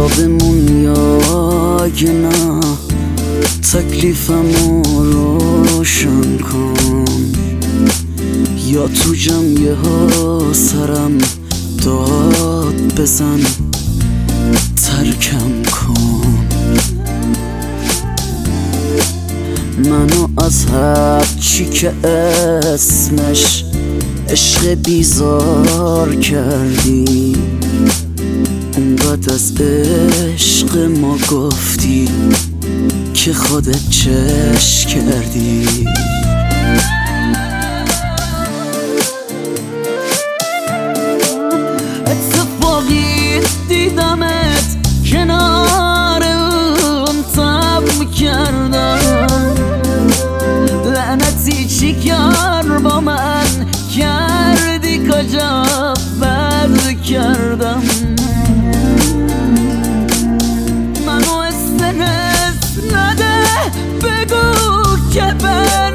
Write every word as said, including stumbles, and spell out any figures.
یا بمون یا نه، تکلیفمو روشن کن، یا تو جمعه ها سرم داد بزن ترکم کن. منو از هر چی که اسمش عشق بیزار کردی، اونقدر از عشق ما گفتی که خودت چش کردی. اتفاقی دیدمت کنار اون تب کردم، لعنتی چی کار با من کردی، کجا بد کردم. منو استرس نده، بگو که بر